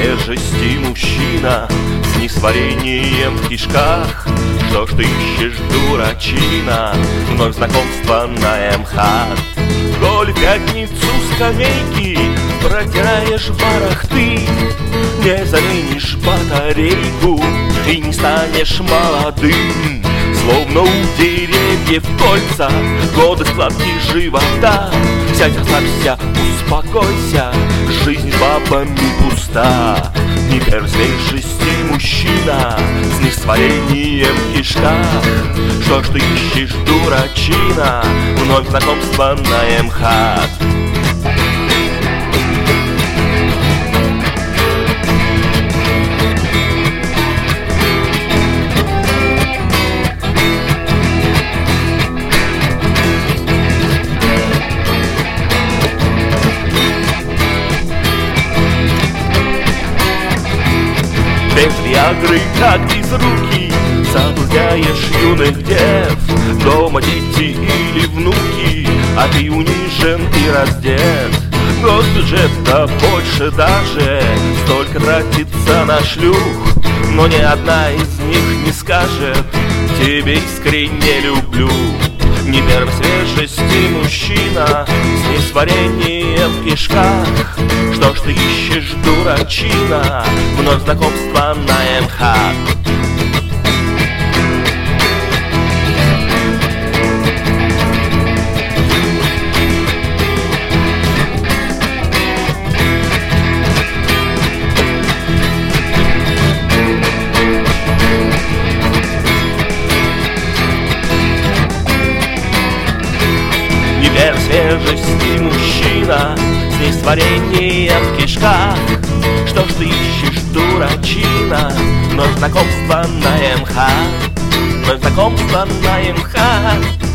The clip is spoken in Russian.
свежести мужчина с несварением в кишках. Что ж ты ищешь, дурачина, вновь знакомство на МХАТ? Коли в пятницу скамейки протираешь в барах ты, не заменишь батарейку и не станешь молодым. Словно у деревьев кольца, годы складки живота. Сядь, расслабься, успокойся, жизнь с бабами пуста. Не первой свежести мужчина с несварением в кишках. Что ж ты ищешь, дурачина, вновь знакомство на МХАТ? Без виагры, как без руки, заблуждаешь юных дев. Дома дети или внуки, а ты унижен и раздет. Госбюджета больше даже, столько тратится на шлюх, но ни одна из них не скажет: тебе искренне люблю. Не первой свежести мужчина с несварением в кишках. Что ж ты ищешь, дурачина, вновь знакомство на МХАТ? Свежести мужчина с несварением в кишках. Что ж ты ищешь, дурачина, вновь знакомство на МХАТ? Вновь знакомство на МХАТ?